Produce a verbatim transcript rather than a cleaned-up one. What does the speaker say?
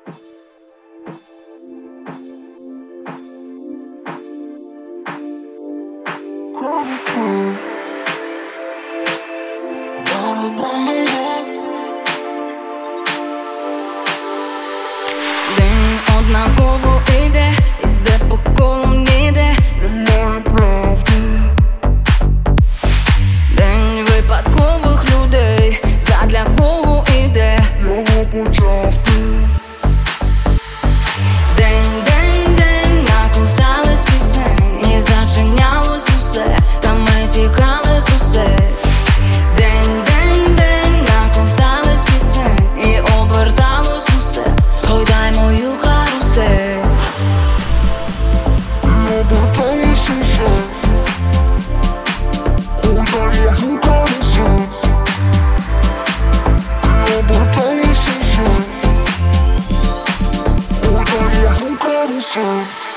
День однаково іде, іде по колу, ніде немає правди. День випадкових людей, задля кого іде, його почав ти. День, день, день, наковтались пісень, і зачинялось усе, та ми тікали з усе. День, день, день, наковтались пісень, і оберталось усе. Ой, дай мою карусель. І оберталось усе. Ой, дай мою карусель. І оберталось усе. Ой, дай мою карусель.